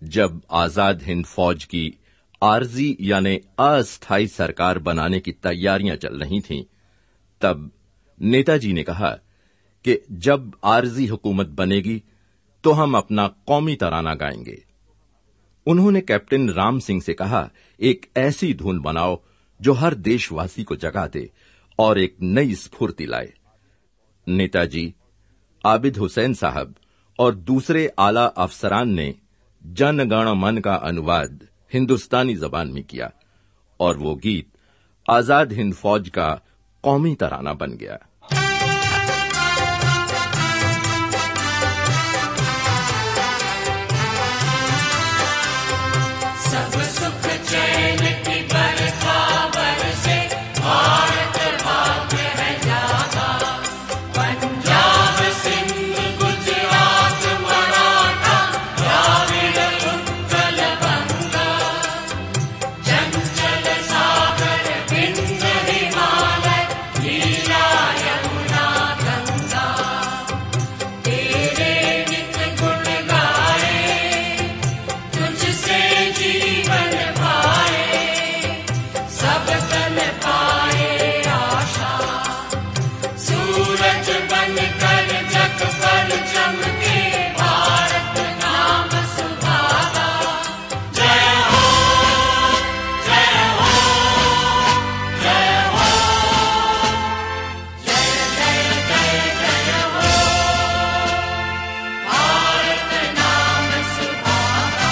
जब आजाद हिंद फौज की आरजी यानी अस्थायी सरकार बनाने की तैयारियां चल रही थीं, तब नेताजी ने कहा कि जब आरजी हुकूमत बनेगी तो हम अपना कौमी तराना गाएंगे। उन्होंने कैप्टन राम सिंह से कहा, एक ऐसी धुन बनाओ जो हर देशवासी को जगा दे और एक नई स्फूर्ति लाए। नेताजी, आबिद हुसैन साहब और दूसरे आला अफसरान ने जन गण मन का अनुवाद हिंदुस्तानी जबान में किया और वो गीत आजाद हिंद फौज का कौमी तराना बन गया। सब सुख चैन की बरखा बरसे, भारत भाग्य है जागा। पंजाब सिंध गुजरात मराठा, द्राविड़ उत्कल बंगा। चंचल सागर बिंद हिमालय, नीला यमुना गंगा। तेरे नित गुण गाए, तुझसे जीवन पाए, सब तन पाए आशा। सूरज बनकर जग पर चमके, भारत नाम सुहागा। जय हो, जय हो, जय हो, जय जय जय जय हो, भारत नाम सुहागा।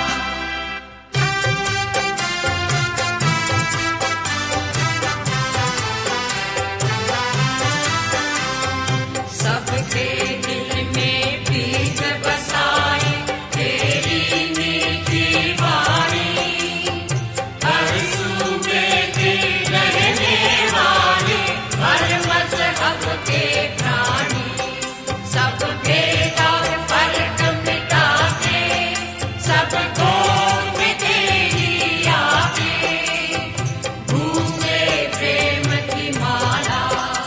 सबके दिल में प्रीत बसाए, तेरी मीठी वाणी। हर सूबे के रहने वाले, हर मजहब के प्राणी। सब भेद और फर्क मिटा के, सबको तेरी आगे। भूखे प्रेम की माला,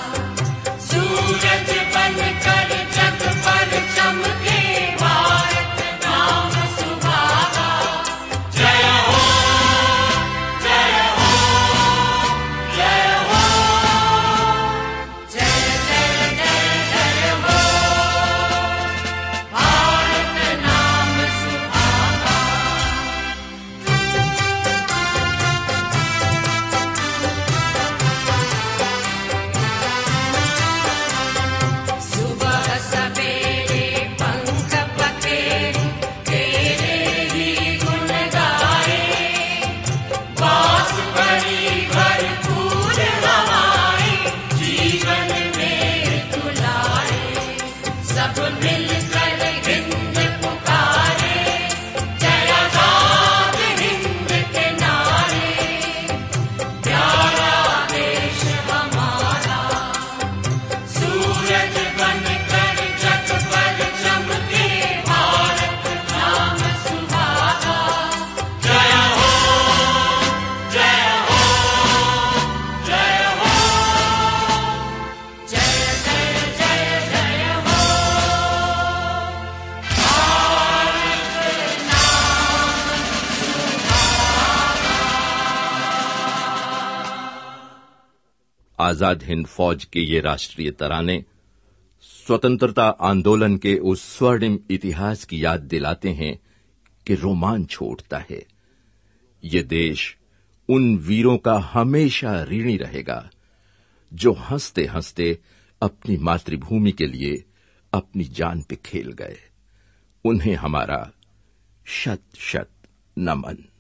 सूरज बनकर जग पर चमके, भारत नाम सुहागा। जय हो, जय हो, जय हो, जय जय जय जय हो, भारत नाम सुहागा। सुबह सवेरे पंख पखेरू, तेरे ही गुण गाए। बास बड़ी भरपूर हवाएं, जीवन में तुलाए। सब मिलकर हिंद पुकारे, जय आजाद हिंद के नारे। प्यारा देश हमारा, सूरज बनकर जग पर चमके, भारत नाम सुहागा। जय हो, जय हो, जय हो, जय जय जय जय हो, भारत नाम आजाद हिंद फौज के ये राष्ट्रीय तराने स्वतंत्रता आंदोलन के उस स्वर्णिम इतिहास की याद दिलाते हैं कि रोमांच उठता है। ये देश उन वीरों का हमेशा ऋणी रहेगा जो हंसते हंसते अपनी मातृभूमि के लिए अपनी जान पे खेल गए। उन्हें हमारा शत शत नमन।